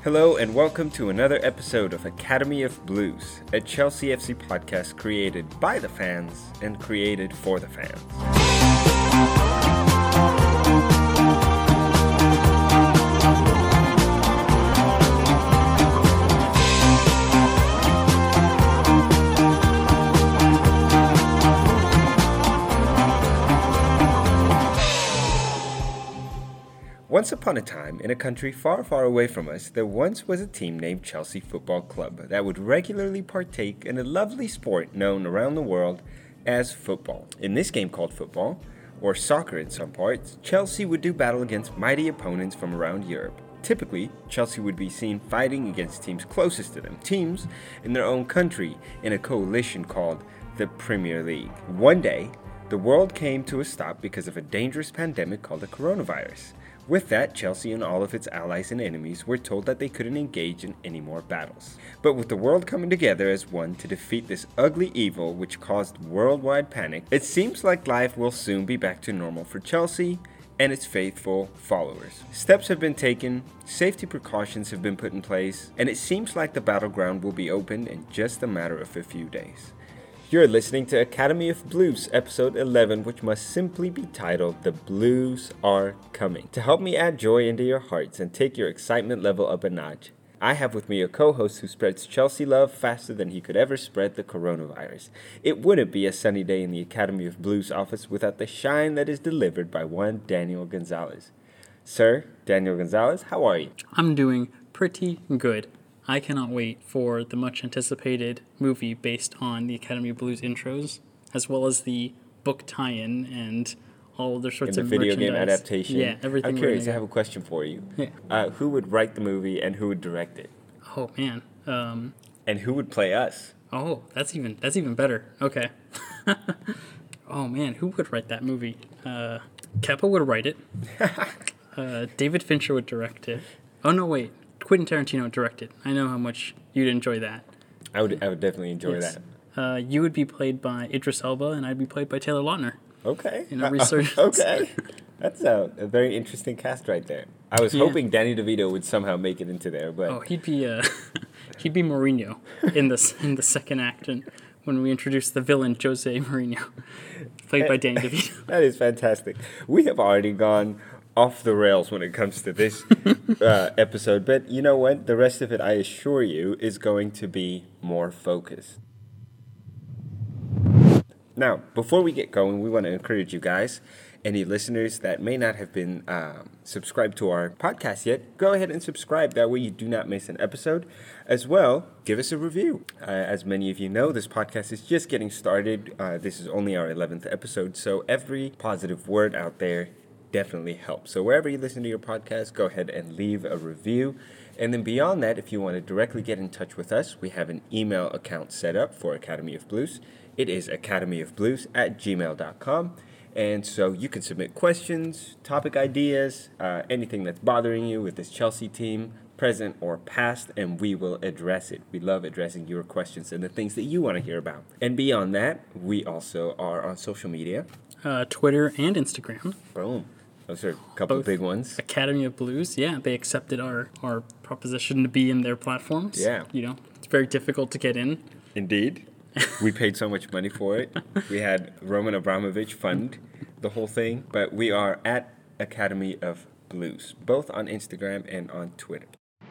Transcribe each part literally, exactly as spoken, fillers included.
Hello and welcome to another episode of Academy of Blues, a Chelsea F C podcast created by the fans and created for the fans. Once upon a time, in a country far, far away from us, there once was a team named Chelsea Football Club that would regularly partake in a lovely sport known around the world as football. In this game called football, or soccer in some parts, Chelsea would do battle against mighty opponents from around Europe. Typically, Chelsea would be seen fighting against teams closest to them, teams in their own country, in a coalition called the Premier League. One day, the world came to a stop because of a dangerous pandemic called the coronavirus. With that, Chelsea and all of its allies and enemies were told that they couldn't engage in any more battles. But with the world coming together as one to defeat this ugly evil which caused worldwide panic, it seems like life will soon be back to normal for Chelsea and its faithful followers. Steps have been taken, safety precautions have been put in place, and it seems like the battleground will be opened in just a matter of a few days. You're listening to Academy of Blues, episode eleven, which must simply be titled, The Blues Are Coming. To help me add joy into your hearts and take your excitement level up a notch, I have with me a co-host who spreads Chelsea love faster than he could ever spread the coronavirus. It wouldn't be a sunny day in the Academy of Blues office without the shine that is delivered by one Daniel Gonzalez. Sir, Daniel Gonzalez, how are you? I'm doing pretty good. I cannot wait for the much-anticipated movie based on the Academy of Blues intros, as well as the book tie-in and all other sorts and of the video merchandise. game adaptation. Yeah, everything. I'm curious, I have a question for you. Yeah. Uh, who would write the movie and who would direct it? Oh, man. Um, and who would play us? oh, that's even that's even better. Okay. Oh, man, who would write that movie? Uh, Kepa would write it. uh, David Fincher would direct it. Oh, no, wait. Quentin Tarantino directed. I know how much you'd enjoy that. I would I would definitely enjoy yes. that. Uh, you would be played by Idris Elba, and I'd be played by Taylor Lautner. Okay. In a resurgence. Okay. That's a, a very interesting cast right there. I was Yeah. hoping Danny DeVito would somehow make it into there, but Oh, he'd be uh, he'd be Mourinho in the in the second act, and when we introduce the villain Jose Mourinho, played by Danny DeVito. That is fantastic. We have already gone off the rails when it comes to this uh, episode, but you know what? The rest of it, I assure you, is going to be more focused. Now, before we get going, we want to encourage you guys, any listeners that may not have been um, subscribed to our podcast yet, go ahead and subscribe. That way you do not miss an episode. As well, give us a review. Uh, as many of you know, this podcast is just getting started. Uh, this is only our eleventh episode, so every positive word out there definitely helps. So wherever you listen to your podcast, go ahead and leave a review. And then beyond that, if you want to directly get in touch with us, we have an email account set up for Academy of Blues. It is academyofblues at gmail dot com. And so you can submit questions, topic ideas, uh, anything that's bothering you with this Chelsea team, present or past, and we will address it. We love addressing your questions and the things that you want to hear about. And beyond that, we also are on social media. Uh, Twitter and Instagram. Boom. Those are a couple Both of big ones. Academy of Blues, yeah, they accepted our, our proposition to be in their platforms. Yeah. You know, it's very difficult to get in. Indeed. We paid so much money for it. We had Roman Abramovich fund the whole thing, but we are at Academy of Blues, both on Instagram and on Twitter.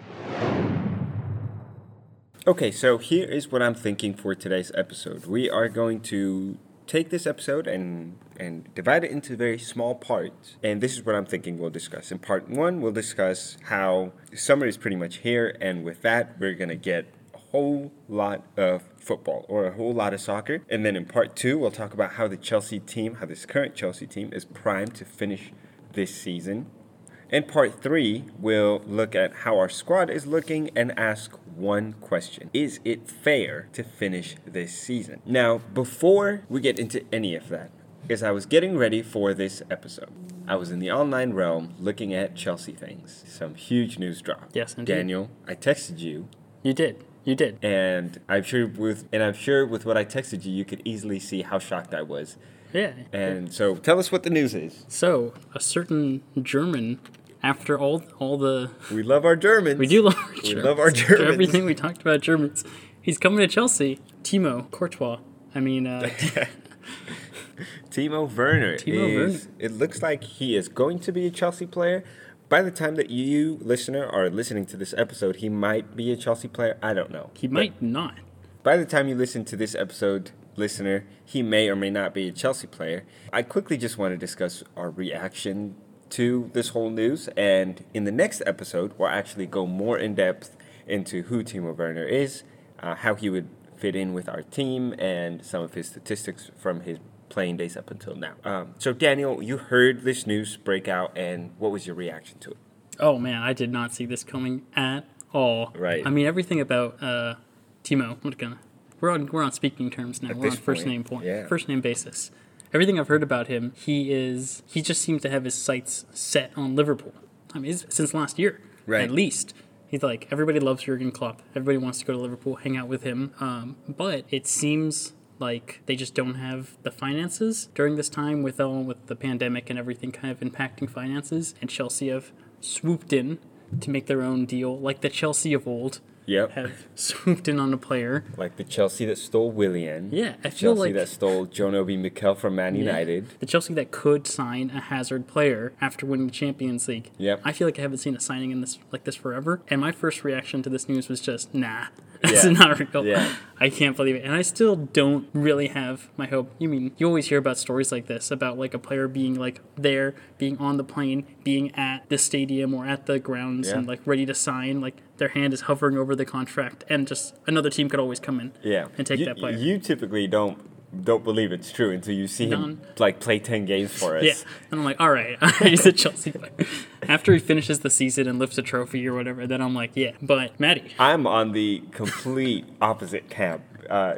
Okay, so here is what I'm thinking for today's episode. We are going to take this episode and and divide it into very small parts. And this is what I'm thinking we'll discuss. In part one, we'll discuss how summer is pretty much here. And with that, we're going to get a whole lot of football or a whole lot of soccer. And then in part two, we'll talk about how the Chelsea team, how this current Chelsea team is primed to finish this season. In part three, we'll look at how our squad is looking and ask one question. Is it fair to finish this season? Now, before we get into any of that, as I was getting ready for this episode, I was in the online realm looking at Chelsea things. Some huge news dropped. Yes, indeed. Daniel, I texted you. You did. You did. And I'm sure with and I'm sure with what I texted you, you could easily see how shocked I was. Yeah. And so tell us what the news is. So, a certain German After all all the... We love our Germans. We do love our We Germans. love our After Germans. everything we talked about Germans. He's coming to Chelsea. Timo Courtois. I mean... Uh, Timo Werner. Timo is, Werner. It looks like he is going to be a Chelsea player. By the time that you, listener, are listening to this episode, he might be a Chelsea player. I don't know. he might not. By the time you listen to this episode, listener, he may or may not be a Chelsea player. I quickly just want to discuss our reaction to this whole news. And in the next episode, we'll actually go more in depth into who Timo Werner is, uh, how he would fit in with our team, and some of his statistics from his playing days up until now. Um, so, Daniel, you heard this news break out, and what was your reaction to it? Oh, man, I did not see this coming at all. Right. I mean, everything about uh, Timo, I'm gonna, we're on we're on speaking terms now. At We're on this first point, name point, yeah. first name basis. Everything I've heard about him, he is he just seems to have his sights set on Liverpool. I mean, it's- since last year, Right. at least. He's like, everybody loves Jurgen Klopp. Everybody wants to go to Liverpool, hang out with him. Um, but it seems like they just don't have the finances during this time with all with the pandemic and everything kind of impacting finances. And Chelsea have swooped in to make their own deal, like the Chelsea of old Yep. have swooped in on a player. Like the Chelsea that stole Willian. Yeah, I feel Chelsea like that stole John Obi Mikel from Man United. the Chelsea that could sign a Hazard player after winning the Champions League. Yep. I feel like I haven't seen a signing in this like this forever. And my first reaction to this news was just, nah, that's Yeah. not real. Yeah. I can't believe it. And I still don't really have my hope. You mean, you always hear about stories like this, about like a player being like there, being on the plane, being at the stadium or at the grounds Yeah. and like ready to sign, like their hand is hovering over the contract, and just another team could always come in Yeah. and take you, that player. You typically don't don't believe it's true until you see him None. like play ten games for us. Yeah, and I'm like, all right, he's a Chelsea player. After he finishes the season and lifts a trophy or whatever, then I'm like, yeah. But Maddie, I'm on the complete opposite camp, uh,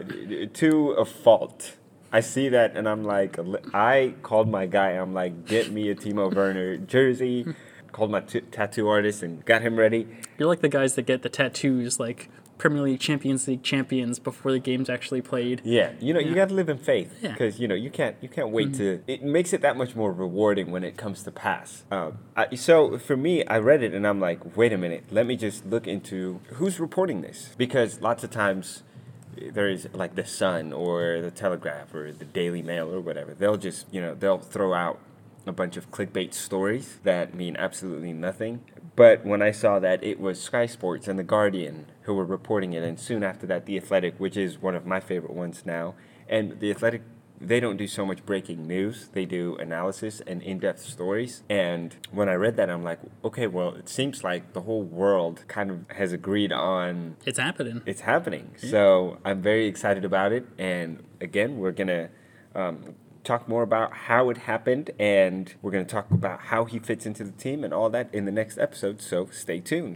to a fault. I see that and I'm like, I called my guy. I'm like, get me a Timo Werner jersey. Called my t- tattoo artist and got him ready. you're like the guys that get the tattoos, like Premier League, Champions League champions before the game's actually played. Yeah, you know, you Yeah. got to live in faith Yeah. because you know you can't you can't wait to. It makes it that much more rewarding when it comes to pass. Um, I, so for me, I read it and I'm like, wait a minute, let me just look into who's reporting this because lots of times there is like the Sun or the Telegraph or the Daily Mail or whatever. They'll just you know they'll throw out a bunch of clickbait stories that mean absolutely nothing. But when I saw that it was Sky Sports and The Guardian who were reporting it, and soon after that The Athletic, which is one of my favorite ones now, and The Athletic, they don't do so much breaking news. They do analysis and in-depth stories. And when I read that, I'm like, okay, well, it seems like the whole world kind of has agreed on It's happening. it's happening. So I'm very excited about it. And again, we're going to um, talk more about how it happened, and we're going to talk about how he fits into the team and all that in the next episode. So stay tuned.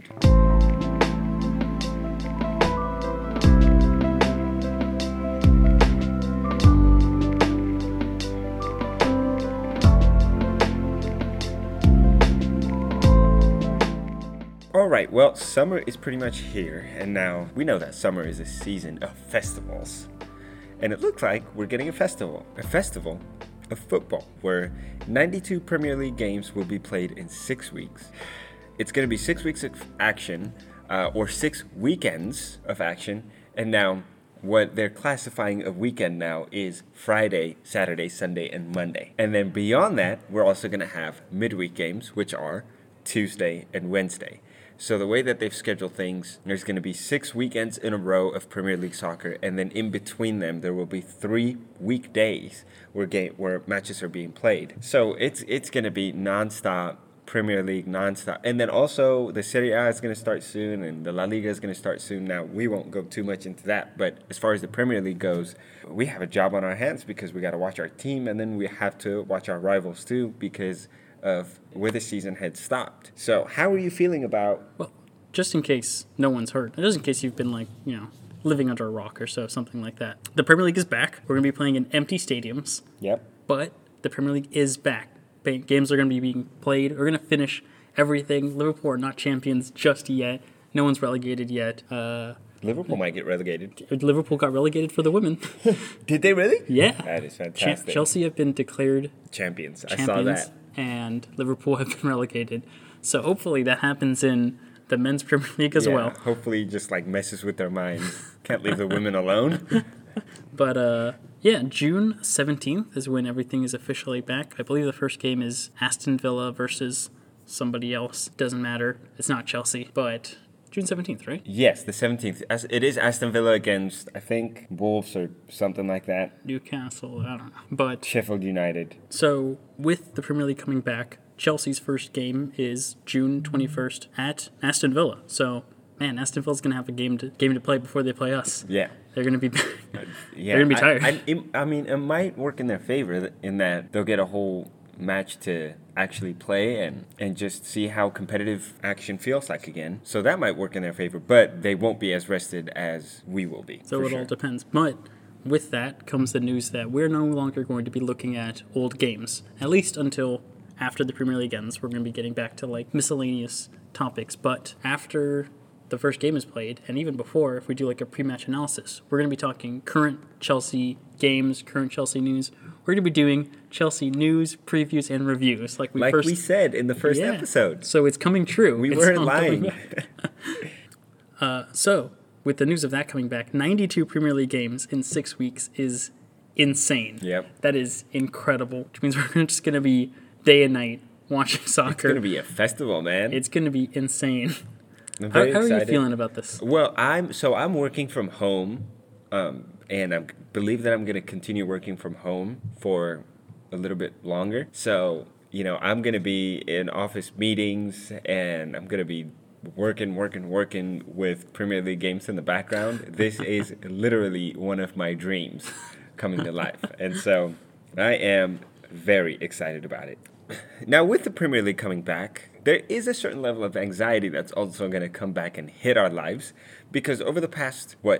All right, well, summer is pretty much here, and now we know that summer is a season of festivals. And it looks like we're getting a festival, a festival of football, where ninety-two Premier League games will be played in six weeks. It's going to be six weeks of action, uh, or six weekends of action, and now what they're classifying a weekend now is Friday, Saturday, Sunday, and Monday. And then beyond that, we're also going to have midweek games, which are Tuesday and Wednesday. So the way that they've scheduled things, there's going to be six weekends in a row of Premier League soccer, and then in between them, there will be three weekdays where game where matches are being played. So it's it's going to be nonstop Premier League, nonstop, and then also the Serie A is going to start soon, and the La Liga is going to start soon. Now we won't go too much into that, but as far as the Premier League goes, we have a job on our hands because we got to watch our team, and then we have to watch our rivals too because of where the season had stopped. So how are you feeling about... Well, just in case no one's hurt, and just in case you've been like, you know, living under a rock or so, something like that. The Premier League is back. We're going to be playing in empty stadiums, Yep. but the Premier League is back. Ba- Games are going to be being played. We're going to finish everything. Liverpool are not champions just yet. No one's relegated yet. Uh, Liverpool might get relegated. Liverpool got relegated for the women. Did they really? Yeah. That is Cha- fantastic. Chelsea have been declared Champions. I champions, saw that. and Liverpool have been relegated. So hopefully that happens in the men's Premier League as yeah, well. Hopefully just like messes with their minds. Can't leave the women alone. But uh, yeah, June seventeenth is when everything is officially back. I believe the first game is Aston Villa versus somebody else. Doesn't matter. It's not Chelsea, but June seventeenth, right? Yes, the seventeenth. As it is Aston Villa against, I think, Wolves or something like that. Newcastle, I don't know. But Sheffield United. so with the Premier League coming back, Chelsea's first game is June twenty-first at Aston Villa. So, man, Aston Villa's going to have a game to game to play before they play us. Yeah. They're going to be Yeah, they're going to be tired. I, I, it- I mean, it might work in their favor in that they'll get a whole match to actually play and, and just see how competitive action feels like again. So that might work in their favor, but they won't be as rested as we will be. So for it sure. all depends. But with that comes the news that we're no longer going to be looking at old games, at least until after the Premier League ends. We're going to be getting back to like miscellaneous topics. But after the first game is played, and even before, if we do like a pre-match analysis, we're going to be talking current Chelsea games, current Chelsea news. We're going to be doing Chelsea news, previews, and reviews, like we Like first we said in the first Yeah. episode. So it's coming true. We It's weren't not coming lying. back. Uh, so, with the news of that coming back, ninety-two Premier League games in six weeks is insane. Yep. That is incredible, which means we're just going to be day and night watching soccer. It's going to be a festival, man. It's going to be insane. I'm How, very how are you excited. feeling about this? Well, I'm so I'm working from home, um, and I believe that I'm going to continue working from home for a little bit longer. So, you know, I'm going to be in office meetings, and I'm going to be working, working, working with Premier League games in the background. This is literally one of my dreams coming to life. And so I am very excited about it. Now, with the Premier League coming back, there is a certain level of anxiety that's also going to come back and hit our lives because over the past, what,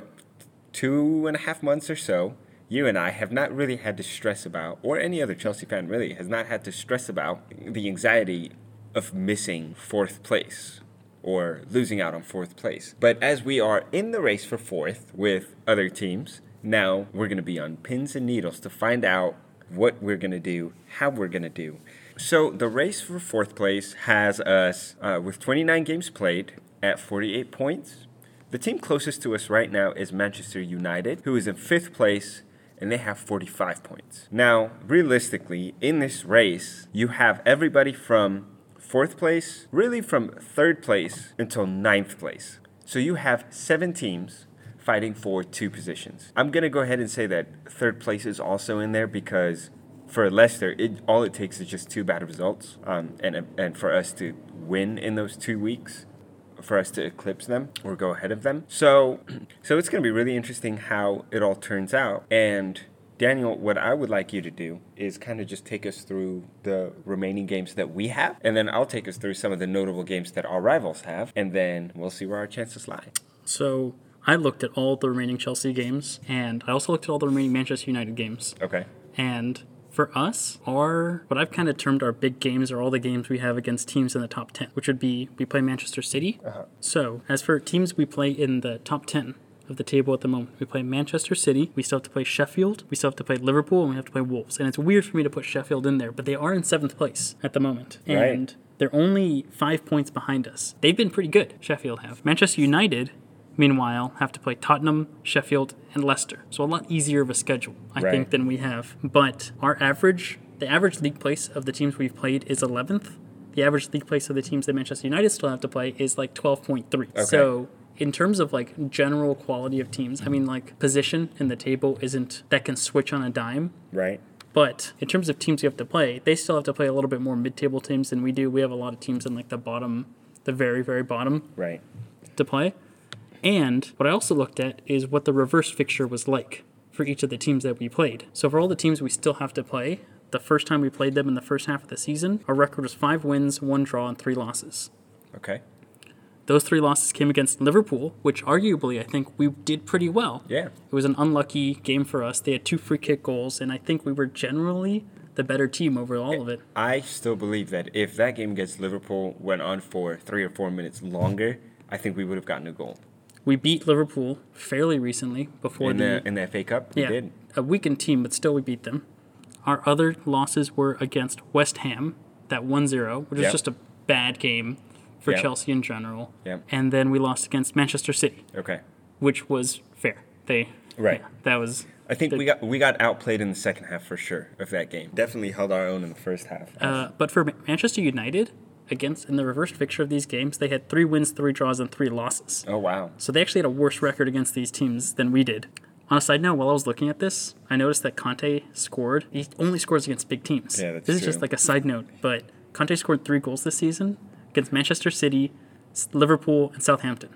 two and a half months or so, you and I have not really had to stress about, or any other Chelsea fan really, has not had to stress about the anxiety of missing fourth place or losing out on fourth place. But as we are in the race for fourth with other teams, now we're going to be on pins and needles to find out what we're going to do, how we're going to do. So the race for fourth place has us uh, with twenty-nine games played at forty-eight points. The team closest to us right now is Manchester United, who is in fifth place, and they have forty-five points. Now, realistically, in this race, you have everybody from fourth place, really from third place until ninth place. So you have seven teams fighting for two positions. I'm going to go ahead and say that third place is also in there because for Leicester, it all it takes is just two bad results, um, and and for us to win in those two weeks, for us to eclipse them or go ahead of them. So, so it's going to be really interesting how it all turns out. And Daniel, what I would like you to do is kind of just take us through the remaining games that we have, and then I'll take us through some of the notable games that our rivals have, and then we'll see where our chances lie. So, I looked at all the remaining Chelsea games, and I also looked at all the remaining Manchester United games. Okay. And for us, our what I've kind of termed our big games are all the games we have against teams in the top ten, which would be we play Manchester City. Uh-huh. So as for teams we play in the top ten of the table at the moment, we play Manchester City, we still have to play Sheffield, we still have to play Liverpool, and we have to play Wolves. And it's weird for me to put Sheffield in there, but they are in seventh place at the moment. Right. And they're only five points behind us. They've been pretty good, Sheffield have. Manchester United, meanwhile, have to play Tottenham, Sheffield, and Leicester. So a lot easier of a schedule, I Right. think, than we have. But our average, the average league place of the teams we've played is eleventh. The average league place of the teams that Manchester United still have to play is like twelve point three. Okay. So in terms of like general quality of teams, I mean like position in the table isn't that can switch on a dime. Right. But in terms of teams you have to play, they still have to play a little bit more mid-table teams than we do. We have a lot of teams in like the bottom, the very, very bottom Right. to play. And what I also looked at is what the reverse fixture was like for each of the teams that we played. So for all the teams we still have to play, the first time we played them in the first half of the season, our record was five wins, one draw, and three losses. Okay. Those three losses came against Liverpool, which arguably I think we did pretty well. Yeah. It was an unlucky game for us. They had two free kick goals, and I think we were generally the better team over all of it. I still believe that if that game against Liverpool went on for three or four minutes longer, I think we would have gotten a goal. We beat Liverpool fairly recently before In the, the in the F A Cup, we yeah, did. a weakened team, but still we beat them. Our other losses were against West Ham, that one zero, which Yep. is just a bad game for Yeah. Chelsea in general. Yeah. And then we lost against Manchester City, Okay. which was fair. They Right. yeah, that was. I think the- we got we got outplayed in the second half for sure of that game. Definitely held our own in the first half. Uh, but for Manchester United, against in the reverse fixture of these games, they had three wins, three draws, and three losses. Oh wow. So they actually had a worse record against these teams than we did. On a side note, while I was looking at this, I noticed that Conte scored. He only scores against big teams. Yeah, that's This is true. just like a side note, but Conte scored three goals this season against Manchester City, S- Liverpool, and Southampton.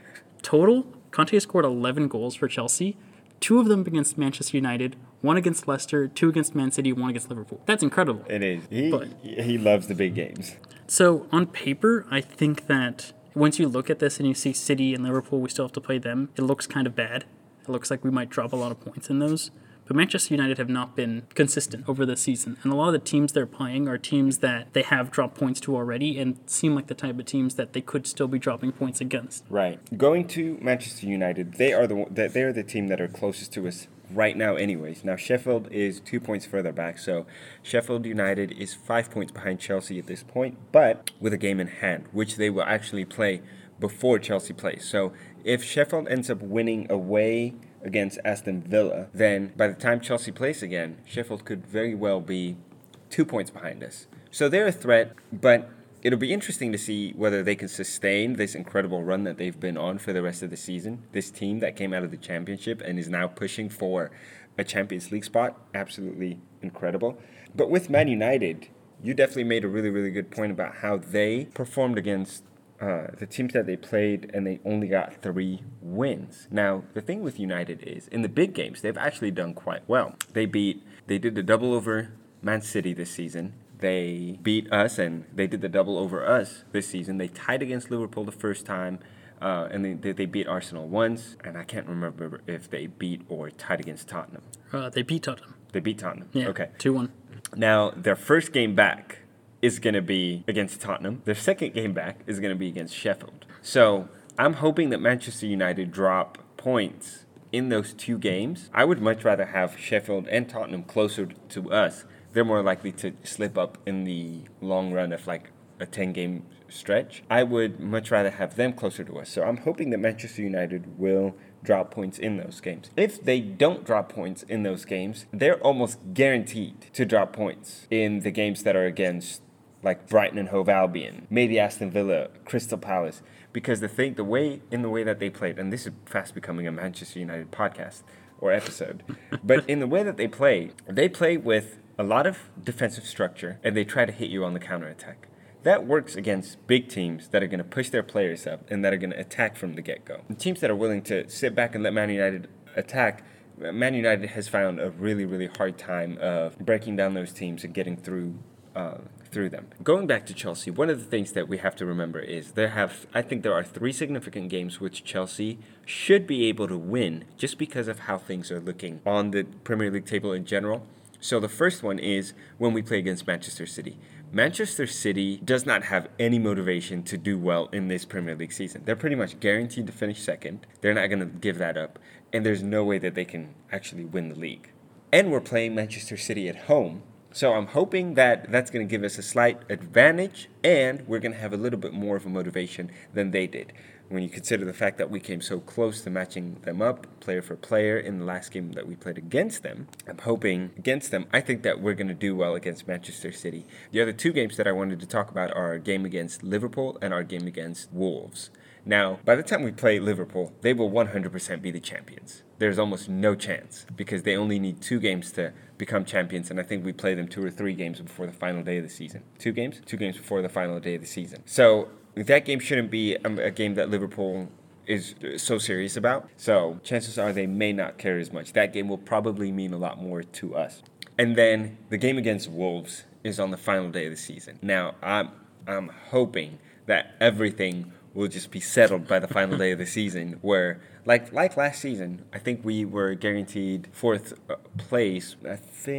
Total, Conte scored eleven goals for Chelsea, two of them against Manchester United, one against Leicester, two against Man City, one against Liverpool. That's incredible. It is. He But- he loves the big games. So on paper, I think that once you look at this and you see City and Liverpool, we still have to play them. It looks kind of bad. It looks like we might drop a lot of points in those. But Manchester United have not been consistent over the season. And a lot of the teams they're playing are teams that they have dropped points to already and seem like the type of teams that they could still be dropping points against. Right. Going to Manchester United, they are the one- that they are the team that are closest to us right now anyways. Now Sheffield is two points further back, so Sheffield United is five points behind Chelsea at this point, but with a game in hand, which they will actually play before Chelsea plays. So if Sheffield ends up winning away against Aston Villa, then by the time Chelsea plays again, Sheffield could very well be two points behind us. So they're a threat, but it'll be interesting to see whether they can sustain this incredible run that they've been on for the rest of the season. This team that came out of the Championship and is now pushing for a Champions League spot, absolutely incredible. But with Man United, you definitely made a really, really good point about how they performed against uh, the teams that they played, and they only got three wins. Now, the thing with United is, in the big games, they've actually done quite well. They beat, they did the double over Man City this season. They beat us, and they did the double over us this season. They tied against Liverpool the first time, uh, and they, they they beat Arsenal once, and I can't remember if they beat or tied against Tottenham. Uh, they beat Tottenham. They beat Tottenham. Yeah, Okay. two one. Now, their first game back is going to be against Tottenham. Their second game back is going to be against Sheffield. So I'm hoping that Manchester United drop points in those two games. I would much rather have Sheffield and Tottenham closer to us. They're more likely to slip up in the long run of like a ten-game stretch. I would much rather have them closer to us. So I'm hoping that Manchester United will drop points in those games. If they don't drop points in those games, they're almost guaranteed to drop points in the games that are against like Brighton and Hove Albion, maybe Aston Villa, Crystal Palace, because the thing, the way in the way that they played, and this is fast becoming a Manchester United podcast or episode, but in the way that they play, they play with a lot of defensive structure and they try to hit you on the counterattack. That works against big teams that are going to push their players up and that are going to attack from the get-go. And teams that are willing to sit back and let Man United attack, Man United has found a really, really hard time of breaking down those teams and getting through uh, through them. Going back to Chelsea, one of the things that we have to remember is there have, I think there are three significant games which Chelsea should be able to win just because of how things are looking on the Premier League table in general. So the first one is when we play against Manchester City. Manchester City does not have any motivation to do well in this Premier League season. They're pretty much guaranteed to finish second. They're not going to give that up. And there's no way that they can actually win the league. And we're playing Manchester City at home. So I'm hoping that that's going to give us a slight advantage, and we're going to have a little bit more of a motivation than they did. When you consider the fact that we came so close to matching them up, player for player, in the last game that we played against them, I'm hoping against them, I think that we're going to do well against Manchester City. The other two games that I wanted to talk about are our game against Liverpool and our game against Wolves. Now, by the time we play Liverpool, they will one hundred percent be the champions. There's almost no chance because they only need two games to become champions, and I think we play them two or three games before the final day of the season. Two games? Two games before the final day of the season. So that game shouldn't be a, a game that Liverpool is so serious about. So chances are they may not care as much. That game will probably mean a lot more to us. And then the game against Wolves is on the final day of the season. Now, I'm I'm hoping that everything will just be settled by the final day of the season, where, like like last season, I think we were guaranteed fourth uh, place, I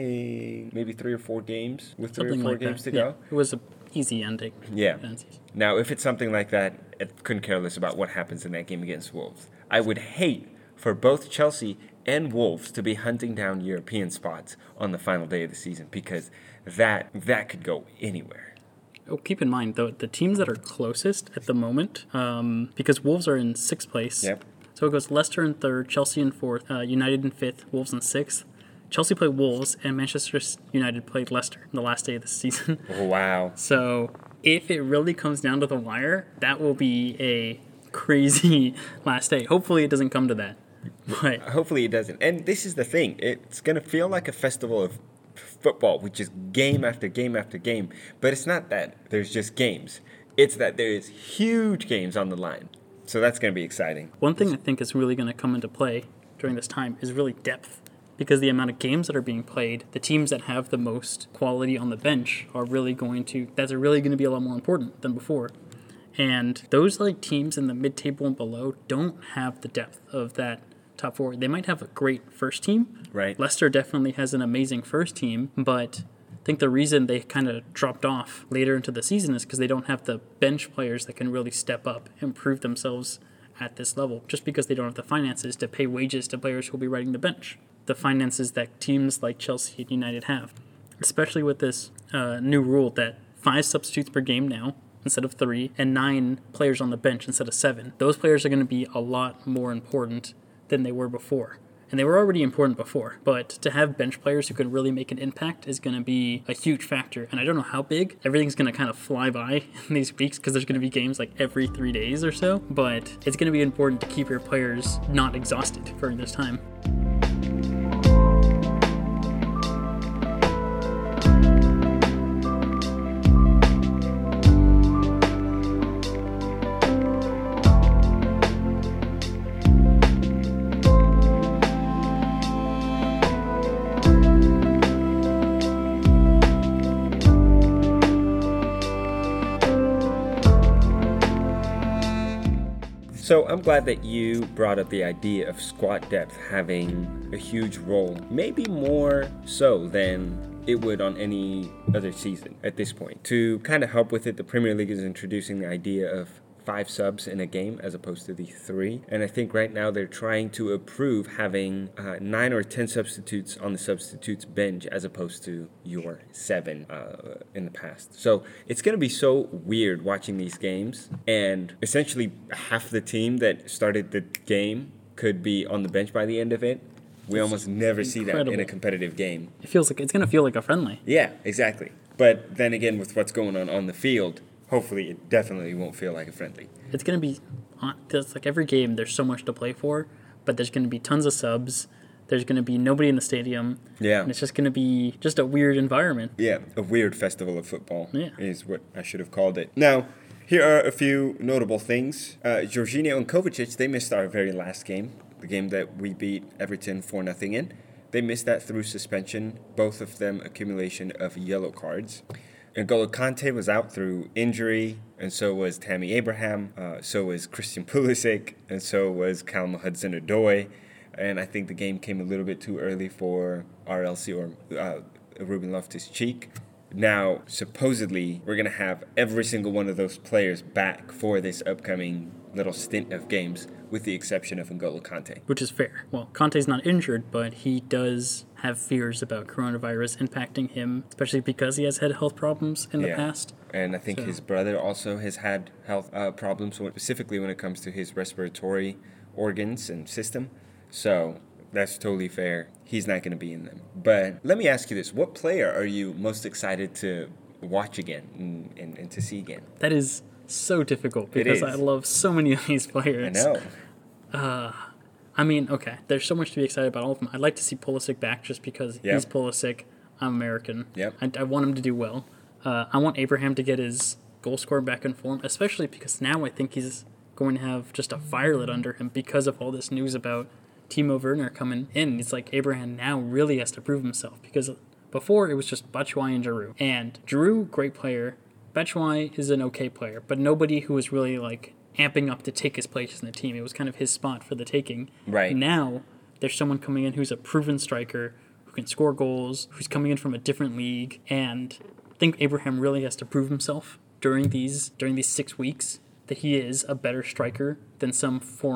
think maybe three or four games, with three Something or four like games that. to Yeah, go. it was an easy ending. Yeah. That's- Now, if it's something like that, I couldn't care less about what happens in that game against Wolves. I would hate for both Chelsea and Wolves to be hunting down European spots on the final day of the season, because that that could go anywhere. Oh, keep in mind, though, the teams that are closest at the moment, um, because Wolves are in sixth place. Yep. So it goes Leicester in third, Chelsea in fourth, uh, United in fifth, Wolves in sixth. Chelsea played Wolves, and Manchester United played Leicester the last day of the season. Oh, wow. So if it really comes down to the wire, that will be a crazy last day. Hopefully it doesn't come to that. But hopefully it doesn't. And this is the thing. It's going to feel like a festival of football, which is game after game after game. But it's not that there's just games. It's that there is huge games on the line. So that's going to be exciting. One thing I think is really going to come into play during this time is really depth. Because the amount of games that are being played, the teams that have the most quality on the bench are really going to, that's really going to be a lot more important than before. And those like teams in the mid-table and below don't have the depth of that top four. They might have a great first team. Right. Leicester definitely has an amazing first team, but I think the reason they kind of dropped off later into the season is because they don't have the bench players that can really step up and prove themselves at this level, just because they don't have the finances to pay wages to players who will be riding the bench. The finances that teams like Chelsea and United have, especially with this uh, new rule that five substitutes per game now instead of three, and nine players on the bench instead of seven. Those players are going to be a lot more important than they were before. And they were already important before, but to have bench players who can really make an impact is going to be a huge factor. And I don't know how big. Everything's going to kind of fly by in these weeks because there's going to be games like every three days or so. But it's going to be important to keep your players not exhausted during this time. So I'm glad that you brought up the idea of squad depth having a huge role, maybe more so than it would on any other season at this point. To kind of help with it, the Premier League is introducing the idea of five subs in a game as opposed to the three. And I think right now they're trying to approve having uh, nine or ten substitutes on the substitutes bench as opposed to your seven uh, in the past. So it's going to be so weird watching these games, and essentially half the team that started the game could be on the bench by the end of it. We It's almost never see that in a incredible. competitive game. It feels like it's going to feel like a friendly. Yeah, exactly. But then again, with what's going on on the field, hopefully it definitely won't feel like a friendly. It's going to be, it's like every game, there's so much to play for, but there's going to be tons of subs. There's going to be nobody in the stadium. Yeah. And it's just going to be just a weird environment. Yeah, a weird festival of football Yeah. is what I should have called it. Now, here are a few notable things. Uh, Jorginho and Kovacic, they missed our very last game, the game that we beat Everton four nothing in. They missed that through suspension, both of them accumulation of yellow cards. N'Golo Kante was out through injury, and so was Tammy Abraham, uh, so was Christian Pulisic, and so was Callum Hudson-Odoi. And I think the game came a little bit too early for R L C or uh, Ruben Loftus-Cheek. Now, supposedly, we're going to have every single one of those players back for this upcoming little stint of games, with the exception of N'Golo Kante. Which is fair. Well, Conte's not injured, but he does have fears about coronavirus impacting him, especially because he has had health problems in the Yeah. past. And I think So- his brother also has had health uh, problems, specifically when it comes to his respiratory organs and system. So that's totally fair. He's not going to be in them. But let me ask you this. What player are you most excited to watch again and, and, and to see again? That is so difficult It because is. I love so many of these I players. know. I mean, okay, there's so much to be excited about all of them. I'd like to see Pulisic back just because Yep. he's Pulisic. I'm American. Yep. I, I want him to do well. Uh, I want Abraham to get his goal scorer back in form, especially because now I think he's going to have just a fire lit under him because of all this news about Timo Werner coming in. It's like Abraham now really has to prove himself because before it was just Batshuayi and Giroud. And Giroud, great player. Batshuayi is an okay player, but nobody who was really like amping up to take his place in the team. It was kind of his spot for the taking. Right. Now there's someone coming in who's a proven striker, who can score goals, who's coming in from a different league, and I think Abraham really has to prove himself during these during these six weeks that he is a better striker than some foreign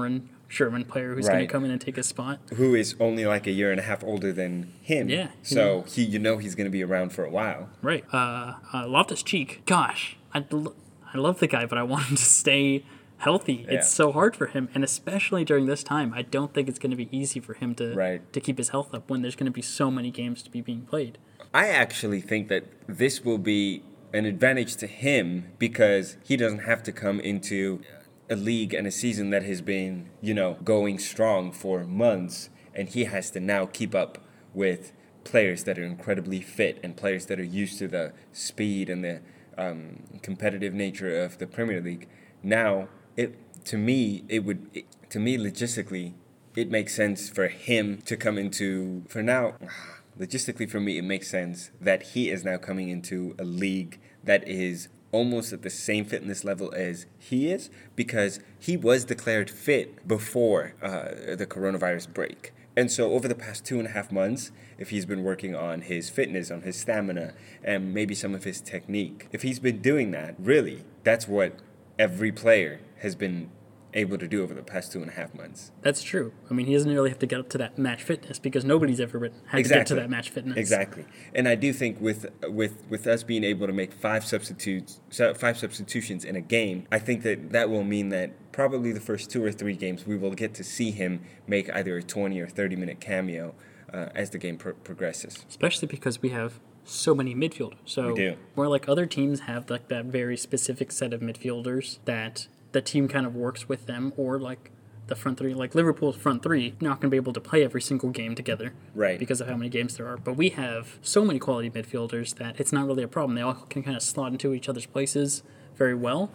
Sherman player who's going Right. to come in and take his spot. Who is only like a year and a half older than him. Yeah. So he, you know he's going to be around for a while. Right. Uh, uh, Loftus-Cheek. Gosh, I, I love the guy, but I want him to stay healthy. Yeah. It's so hard for him, and especially during this time, I don't think it's going to be easy for him to Right. to keep his health up when there's going to be so many games to be being played. I actually think that this will be an advantage to him because he doesn't have to come into a league and a season that has been, you know, going strong for months, and he has to now keep up with players that are incredibly fit and players that are used to the speed and the um, competitive nature of the Premier League. Now, it to me, it would it, to me logistically, it makes sense for him to come into for now. Logistically, for me, it makes sense that he is now coming into a league that is almost at the same fitness level as he is because he was declared fit before uh, the coronavirus break. And so over the past two and a half months, if he's been working on his fitness, on his stamina, and maybe some of his technique, if he's been doing that, really, that's what every player has been able to do over the past two and a half months. That's true. I mean, he doesn't really have to get up to that match fitness because nobody's ever been, had Exactly. to get to that match fitness. Exactly. And I do think with with with us being able to make five substitutes, so five substitutions in a game, I think that that will mean that probably the first two or three games we will get to see him make either a twenty or thirty minute cameo uh, as the game pro- progresses. Especially because we have so many midfielders. So We do. where like other teams have like that very specific set of midfielders that the team kind of works with them, or like the front three, like Liverpool's front three, not going to be able to play every single game together, Right. Because of how many games there are. But we have so many quality midfielders that it's not really a problem. They all can kind of slot into each other's places very well.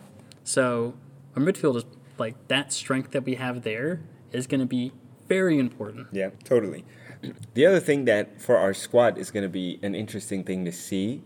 So our midfield is like that strength that we have there is going to be very important. Yeah, totally. The other thing that for our squad is going to be an interesting thing to see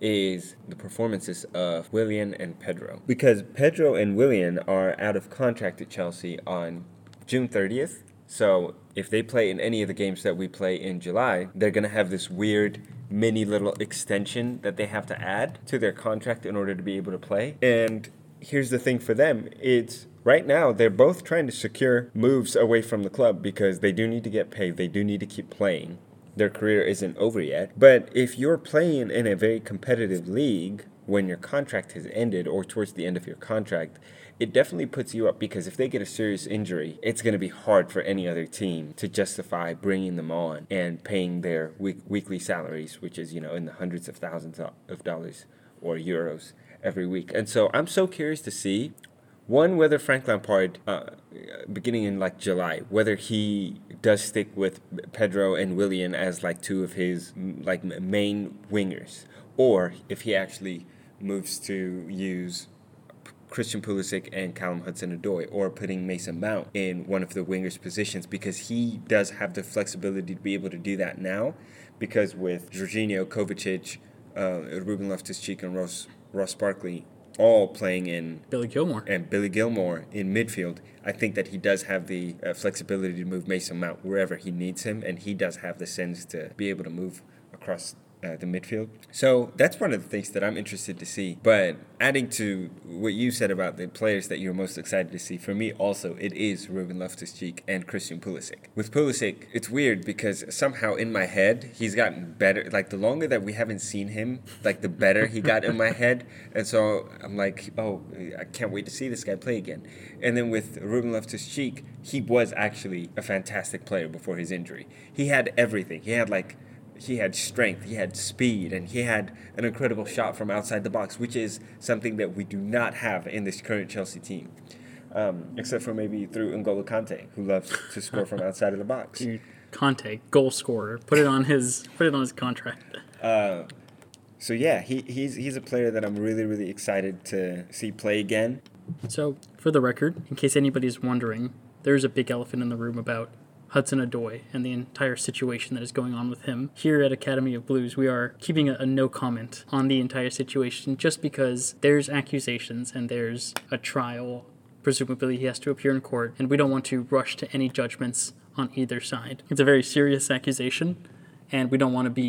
is the performances of Willian and Pedro. Because Pedro and Willian are out of contract at Chelsea on June thirtieth. So if they play in any of the games that we play in July, they're going to have this weird mini little extension that they have to add to their contract in order to be able to play. And here's the thing for them. It's right now they're both trying to secure moves away from the club because they do need to get paid. They do need to keep playing. Their career isn't over yet. But if you're playing in a very competitive league when your contract has ended or towards the end of your contract, it definitely puts you up because if they get a serious injury, it's going to be hard for any other team to justify bringing them on and paying their week- weekly salaries, which is, you know, in the hundreds of thousands of dollars or euros every week. And so I'm so curious to see, one, whether Frank Lampard, uh, beginning in like July, whether he does stick with Pedro and Willian as like two of his like main wingers, or if he actually moves to use Christian Pulisic and Callum Hudson-Odoi, or putting Mason Mount in one of the wingers' positions, because he does have the flexibility to be able to do that now, because with Jorginho, Kovacic, uh, Ruben Loftus-Cheek, and Ross, Ross Barkley all playing in Billy Gilmore. and Billy Gilmore in midfield, I think that he does have the uh, flexibility to move Mason Mount wherever he needs him, and he does have the sense to be able to move across uh, the midfield. So that's one of the things that I'm interested to see. But adding to what you said about the players that you're most excited to see, for me also, it is Ruben Loftus-Cheek and Christian Pulisic. With Pulisic, it's weird because somehow in my head, he's gotten better. Like, the longer that we haven't seen him, like, the better he got in my head. And so I'm like, oh, I can't wait to see this guy play again. And then with Ruben Loftus-Cheek, he was actually a fantastic player before his injury. He had everything. He had, like, He had strength, he had speed, and he had an incredible shot from outside the box, which is something that we do not have in this current Chelsea team, um, except for maybe through N'Golo Kante, who loves to score from outside of the box. Dude, Conte, goal scorer. Put it on his put it on his contract. Uh, so yeah, he, he's he's a player that I'm really really excited to see play again. So, for the record, in case anybody's wondering, there's a big elephant in the room about Hudson-Odoi and the entire situation that is going on with him. Here at Academy of Blues, we are keeping a, a no comment on the entire situation just because there's accusations and there's a trial. Presumably he has to appear in court, and we don't want to rush to any judgments on either side. It's a very serious accusation, and we don't want to be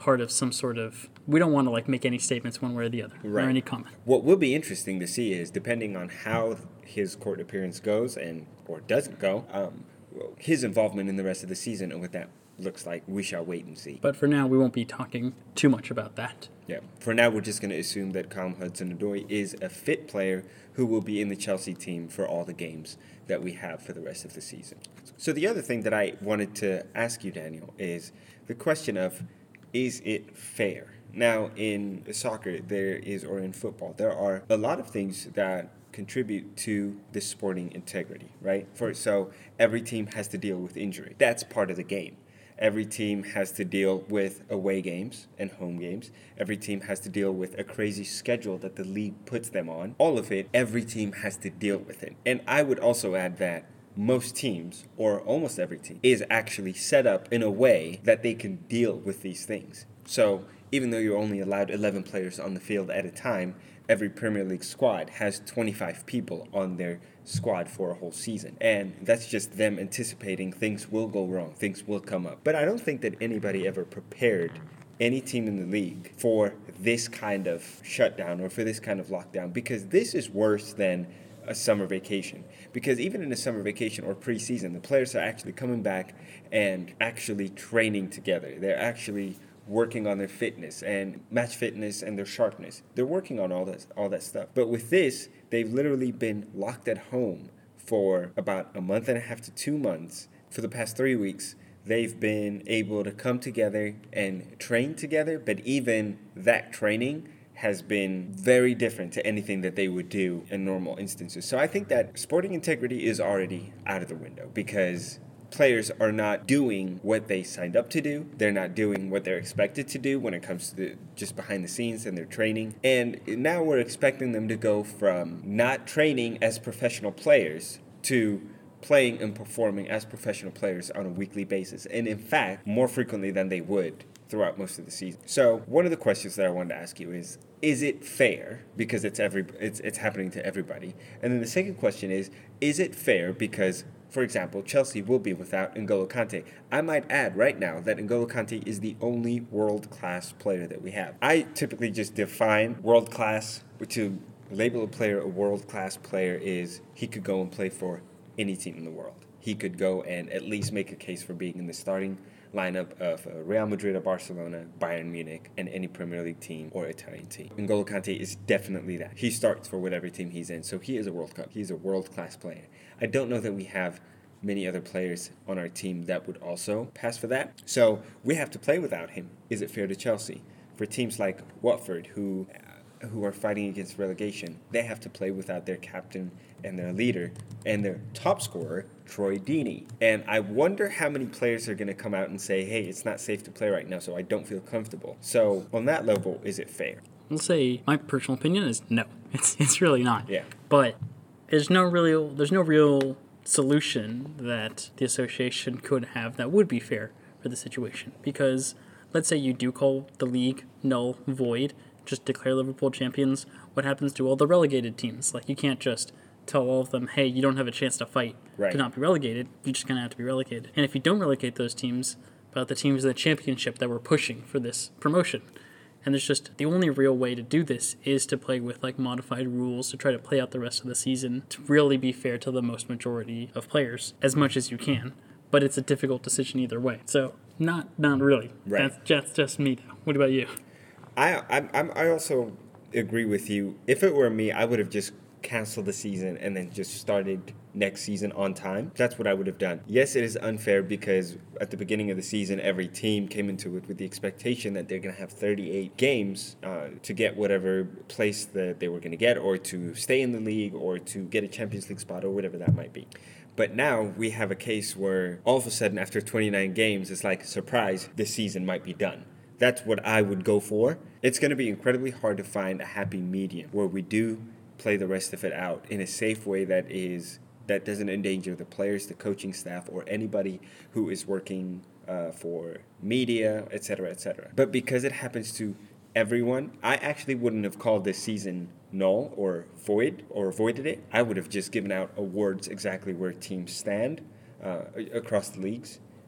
part of some sort of, we don't want to like make any statements one way or the other, Right. or any comment. What will be interesting to see is, depending on how his court appearance goes and or doesn't go, um, his involvement in the rest of the season and what that looks like, we shall wait and see. But for now, we won't be talking too much about that. Yeah. For now, we're just going to assume that Callum Hudson-Odoi is a fit player who will be in the Chelsea team for all the games that we have for the rest of the season. So the other thing that I wanted to ask you, Daniel, is the question of, is it fair? Now, in soccer, there is, or in football, there are a lot of things that contribute to the sporting integrity, right? For so every team has to deal with injury. That's part of the game. Every team has to deal with away games and home games. Every team has to deal with a crazy schedule that the league puts them on. All of it, every team has to deal with it. And I would also add that most teams, or almost every team, is actually set up in a way that they can deal with these things. So even though you're only allowed eleven players on the field at a time, every Premier League squad has twenty-five people on their squad for a whole season. And that's just them anticipating things will go wrong, things will come up. But I don't think that anybody ever prepared any team in the league for this kind of shutdown or for this kind of lockdown, because this is worse than a summer vacation. Because even in a summer vacation or preseason, the players are actually coming back and actually training together. They're actually working on their fitness and match fitness and their sharpness. They're working on all that, all that stuff. But with this, they've literally been locked at home for about a month and a half to two months. For the past three weeks, they've been able to come together and train together. But even that training has been very different to anything that they would do in normal instances. So I think that sporting integrity is already out of the window, because players are not doing what they signed up to do. They're not doing what they're expected to do when it comes to the, just behind the scenes and their training. And now we're expecting them to go from not training as professional players to playing and performing as professional players on a weekly basis. And in fact, more frequently than they would throughout most of the season. So one of the questions that I wanted to ask you is, is it fair? Because it's every it's it's happening to everybody. And then the second question is, is it fair because, for example, Chelsea will be without N'Golo Kante. I might add right now that N'Golo Kante is the only world-class player that we have. I typically just define world-class, to label a player a world-class player is he could go and play for any team in the world. He could go and at least make a case for being in the starting lineup of uh, Real Madrid or Barcelona, Bayern Munich, and any Premier League team or Italian team. N'Golo Kante is definitely that. He starts for whatever team he's in, so he is a World Cup. He's a world-class player. I don't know that we have many other players on our team that would also pass for that. So we have to play without him. Is it fair to Chelsea? For teams like Watford, who who are fighting against relegation, they have to play without their captain and their leader and their top scorer, Troy Deeney. And I wonder how many players are going to come out and say, hey, it's not safe to play right now, so I don't feel comfortable. So on that level, is it fair? I'll say my personal opinion is no. It's it's really not. Yeah. But there's no real there's no real solution that the association could have that would be fair for the situation. Because let's say you do call the league null void, just declare Liverpool champions. What happens to all the relegated teams? Like, you can't just tell all of them, hey, you don't have a chance to fight right. to not be relegated. You're just going to have to be relegated. And if you don't relegate those teams, about the teams in the championship that were pushing for this promotion. And there's just, the only real way to do this is to play with, like, modified rules to try to play out the rest of the season to really be fair to the most majority of players as much as you can. But it's a difficult decision either way. So, not not really. Right. That's, that's just me, though. What about you? I I I also agree with you. If it were me, I would have just canceled the season and then just started next season on time. That's what I would have done. Yes, it is unfair because at the beginning of the season, every team came into it with the expectation that they're going to have thirty-eight games uh, to get whatever place that they were going to get, or to stay in the league, or to get a Champions League spot, or whatever that might be. But now we have a case where all of a sudden after twenty-nine games, it's like, surprise, this season might be done. That's what I would go for. It's going to be incredibly hard to find a happy medium where we do play the rest of it out in a safe way that is that doesn't endanger the players, the coaching staff, or anybody who is working uh, for media, et cetera, et cetera. But because it happens to everyone, I actually wouldn't have called this season null or void or voided it. I would have just given out awards exactly where teams stand uh, across the leagues.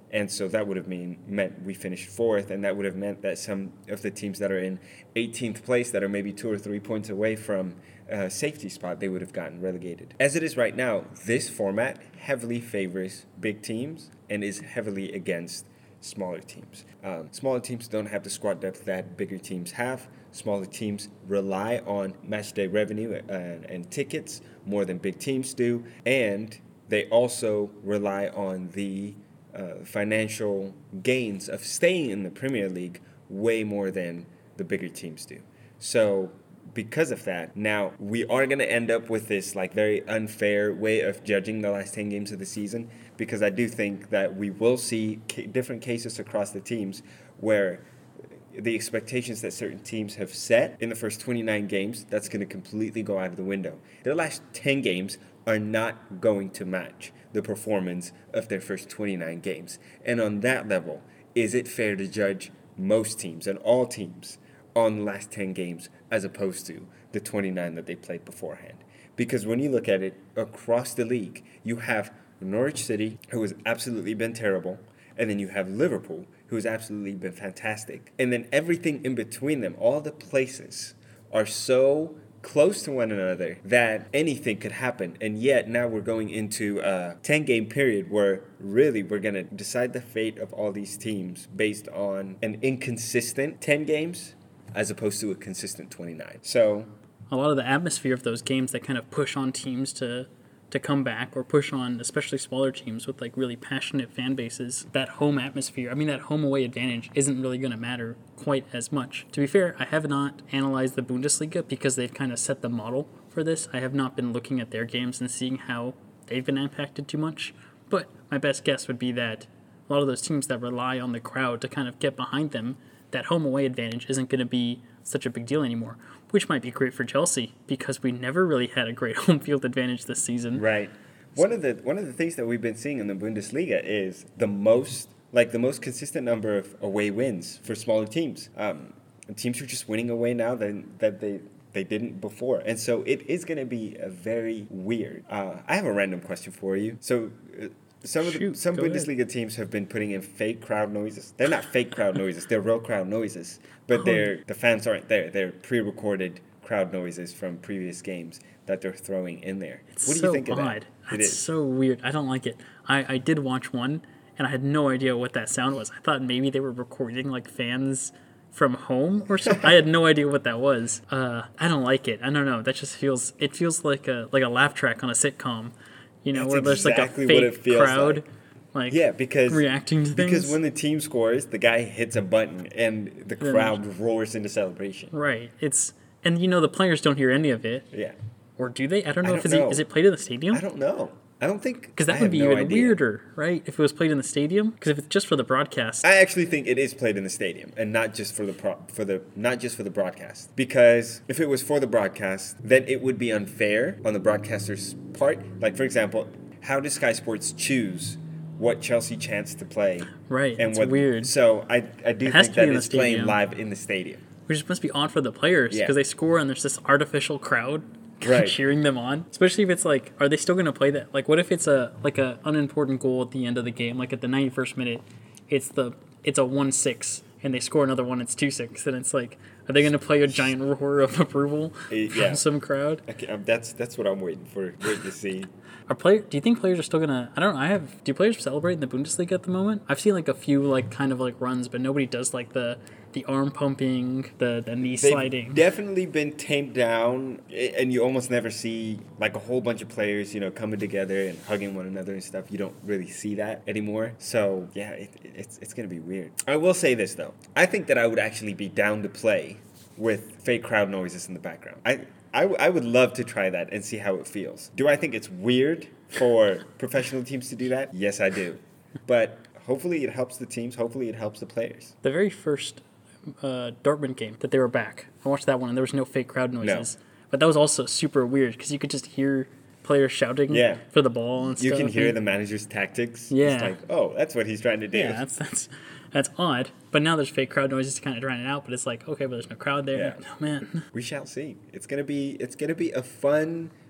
And so that would have mean meant we finished fourth, and that would have meant that some of the teams that are in eighteenth place, that are maybe two or three points away from a safety spot, they would have gotten relegated. As it is right now, this format heavily favors big teams and is heavily against smaller teams. Um, smaller teams don't have the squad depth that bigger teams have. Smaller teams rely on match day revenue and, and tickets more than big teams do, and they also rely on the Uh, financial gains of staying in the Premier League way more than the bigger teams do. So because of that, now we are going to end up with this like very unfair way of judging the last ten games of the season, because I do think that we will see ca- different cases across the teams where the expectations that certain teams have set in the first twenty-nine games, that's going to completely go out of the window. Their last ten games are not going to match the performance of their first twenty-nine games. And on that level, is it fair to judge most teams and all teams on the last ten games as opposed to the twenty-nine that they played beforehand? Because when you look at it across the league, you have Norwich City, who has absolutely been terrible, and then you have Liverpool, who has absolutely been fantastic. And then everything in between them, all the places, are so close to one another that anything could happen. And yet now we're going into a ten-game period where really we're going to decide the fate of all these teams based on an inconsistent ten games as opposed to a consistent twenty-nine. So a lot of the atmosphere of those games that kind of push on teams to to come back, or push on especially smaller teams with like really passionate fan bases, that home atmosphere, I mean that home away advantage isn't really going to matter quite as much. To be fair, I have not analyzed the Bundesliga because they've kind of set the model for this. I have not been looking at their games and seeing how they've been impacted too much, but my best guess would be that a lot of those teams that rely on the crowd to kind of get behind them, that home away advantage isn't going to be such a big deal anymore, which might be great for Chelsea because we never really had a great home field advantage this season. Right. One of the one of the things that we've been seeing in the Bundesliga is the most like the most consistent number of away wins for smaller teams. Um, teams are just winning away now than that they they didn't before, and so it is going to be a very weird. Uh, I have a random question for you. So. Uh, Some of the, Shoot, some go Bundesliga ahead. teams have been putting in fake crowd noises. They're not fake crowd noises; they're real crowd noises. But Oh. they're the fans aren't there. They're pre-recorded crowd noises from previous games that they're throwing in there. It's what do so you think of that? odd. It That's is. so weird. I don't like it. I, I did watch one, and I had no idea what that sound was. I thought maybe they were recording like fans from home or something. I had no idea what that was. Uh, I don't like it. I don't know. That just feels. It feels like a like a laugh track on a sitcom. You know, That's where there's exactly like a what it fake feels crowd. like. Like Yeah, because reacting to things. because when the team scores, the guy hits a button and the Then- crowd roars into celebration. right, it's and you know the players don't hear any of it, Yeah, or do they? I don't know I if don't it's know. is it played in the stadium? I don't know. I don't think Because I that would have be no even idea. weirder, right? If it was played in the stadium, because if it's just for the broadcast, I actually think it is played in the stadium and not just for the pro- for the not just for the broadcast. Because if it was for the broadcast, then it would be unfair on the broadcaster's part. Like for example, how does Sky Sports choose what Chelsea chants to play? right? And It's what, weird. So I I do It has think to be that in the it's playing stadium. live in the stadium. Which must be odd for the players because Yeah. they score and there's this artificial crowd Right. cheering them on. Especially if it's like, are they still going to play that? Like, what if it's a like a unimportant goal at the end of the game? Like at the ninety-first minute, it's the it's a one six and they score another one. It's two six, and it's like, are they going to play a giant roar of approval Uh, from yeah. some crowd? Okay, um, that's that's what I'm waiting for. Waiting to see. Are player? Do you think players are still gonna? I don't know. I have. Do players celebrate in the Bundesliga at the moment? I've seen like a few like kind of like runs, but nobody does like the the arm pumping, the the knee They've sliding. definitely been tamed down, a- and you almost never see like a whole bunch of players, you know, coming together and hugging one another and stuff. You don't really see that anymore. So yeah, it, it's it's gonna be weird. I will say this though. I think that I would actually be down to play with fake crowd noises in the background. I. I, w- I would love to try that and see how it feels. Do I think it's weird for professional teams to do that? Yes, I do. But hopefully it helps the teams. Hopefully it helps the players. The very first uh, Dortmund game that they were back, I watched that one and there was no fake crowd noises. But that was also super weird because you could just hear players shouting Yeah. for the ball and You stuff. can hear and- the manager's tactics. Yeah. It's like, oh, that's what he's trying to do. Yeah, that's that's that's odd. But now there's fake crowd noises to kind of drown it out. But it's like, okay, but there's no crowd there. Yeah. Oh man. We shall see. It's gonna be it's gonna be a fun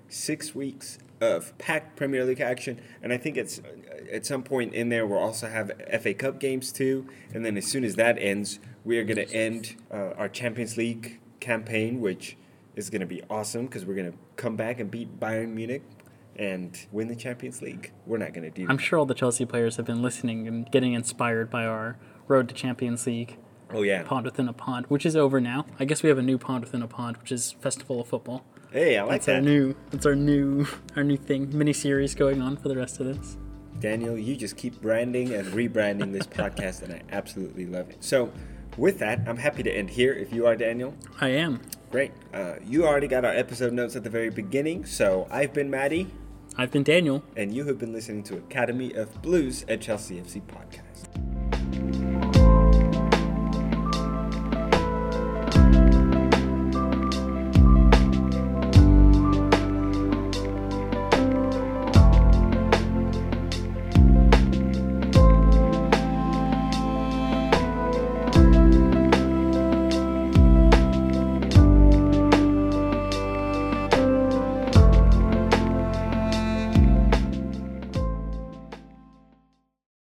six weeks of packed Premier League action, and I think it's at some point in there we'll also have F A Cup games too, and then as soon as that ends, we are going to end uh, our Champions League campaign, which is going to be awesome because we're going to come back and beat Bayern Munich and win the Champions League. We're not going to do that. I'm sure all the Chelsea players have been listening and getting inspired by our Road to Champions League. Oh, yeah. Pond Within a Pond, which is over now. I guess we have a new Pond Within a Pond, which is Festival of Football. Hey, I like that's that. Our new, that's our new our new thing, mini-series going on for the rest of this. Daniel, you just keep branding and rebranding this podcast, and I absolutely love it. So with that, I'm happy to end here. If you are, Daniel. I am. Great. Uh, you already got our episode notes at the very beginning, so I've been Maddie. I've been Daniel. And you have been listening to Academy of Blues at Chelsea F C Podcast.